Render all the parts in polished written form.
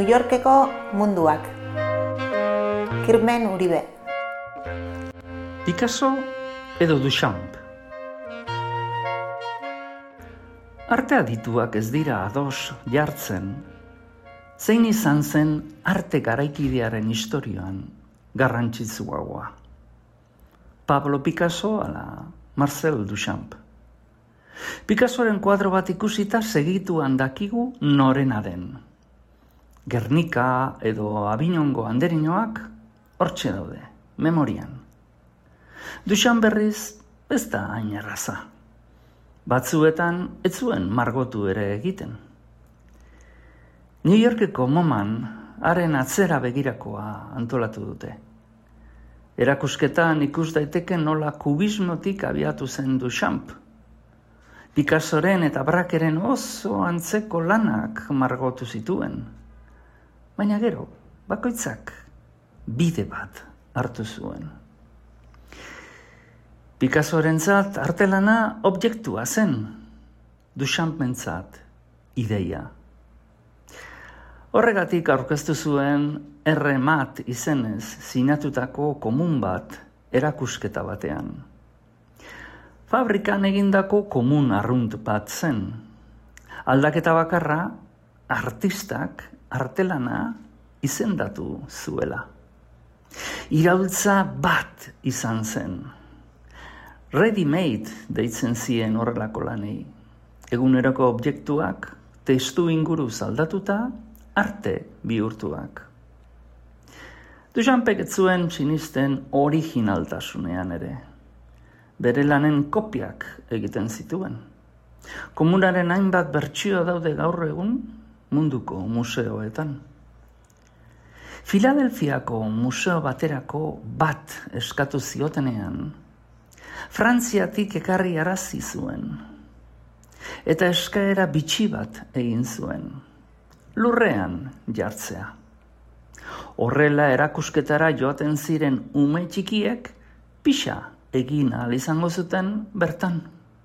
New Yorkeko munduak. Kirmen Uribe. Picasso edo Duchamp. Arte adituak ez dira ados jartzen, zein izan zen arte garaikidearen historioan garrantzitsuagoa. Pablo Picasso ala Marcel Duchamp. Picassoren kuadro bat ikusita segituan dakigu norena den. Gernika edo Avignongo anderinoak hortxe daude, memorian. Duchamp berriz ez da hain erraza. Batzuetan ez zuen margotu ere egiten. New Yorkeko MoMAn haren atzera begirakoa antolatu dute. Erakusketan ikus daiteke nola kubismotik abiatu zen Duchamp. Picassoren eta Brakeren oso antzeko lanak margotu zituen. Baina gero, bakoitzak bide bat hartu zuen. Picassorentzat artelana objektua zen, Duchampentzat ideia. Horregatik aurkeztu zuen R-mat izenez sinatutako komun bat erakusketa batean. Fabrikan egindako komun arrunt bat zen. Aldaketa bakarra, artistak artelana izendatu zuela. Iraultza bat izan zen. Ready-made deitzen zien horrelako lanei. Eguneroko objektuak testu inguruz aldatuta arte bihurtuak. Duchampek ez zuen sinisten originaltasunean ere. Bere lanen kopiak egiten zituen. Komunaren hainbat bertsio daude gaur egun munduko museoetan. Filadelfiako museo baterako bat eskatu ziotenean, Frantziatik ekarri arazi zuen, eta eskaera bitxi bat egin zuen, lurrean jartzea. Horrela erakusketara joaten ziren ume txikiek pixa egin ahal izango zuten bertan.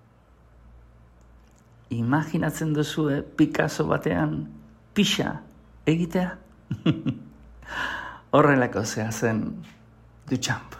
Imaginatzen duzue Picasso batean pixa egitea? Horrelako zea zen Duchamp.